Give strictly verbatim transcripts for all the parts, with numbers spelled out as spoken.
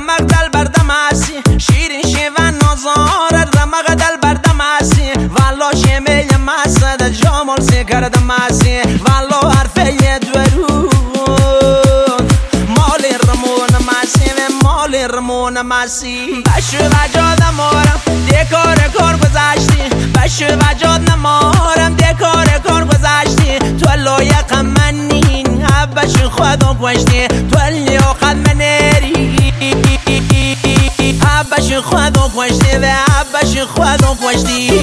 رمق دل بردم هستی شیرین شیون نازارد رمق دل بردم هستی والا شمیل مسد جامال سی کردم هستی والا حرفه درون مال رمون مسی مال رمون مسی بشو وجاد نمارم دیکار کار گذاشتی بشو وجاد نمارم دیکار کار گذاشتی تو لایق منین بشو خودم کشتی تو لیاقت منری بشو خودم کشتی و بشو خودم کشتی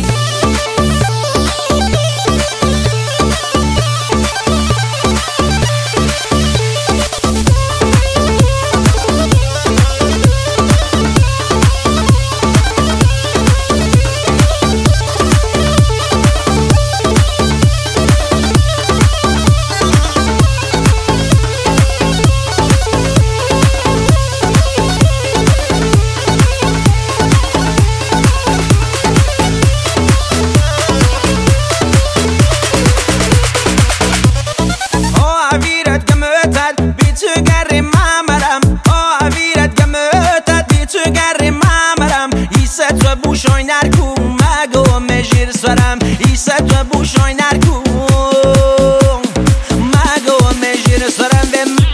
بوشای نرکو مگو مجیر سرم ایسا تو بوشای نرکو مگو مجیر سرم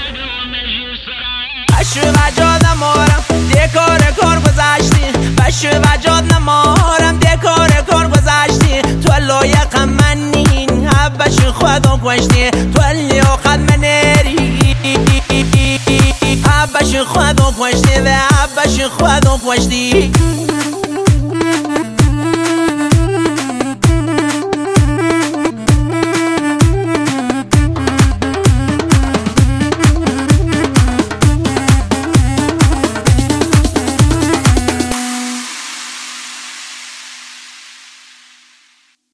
بشو وجاد نمارم دیکار کار گذاشتی بشو وجاد نمارم دیکار کار گذاشتی تو لایق منین بشو خودم کشتی تو لیاقت منری بشو خودم کشتی و بشو خودم کشتی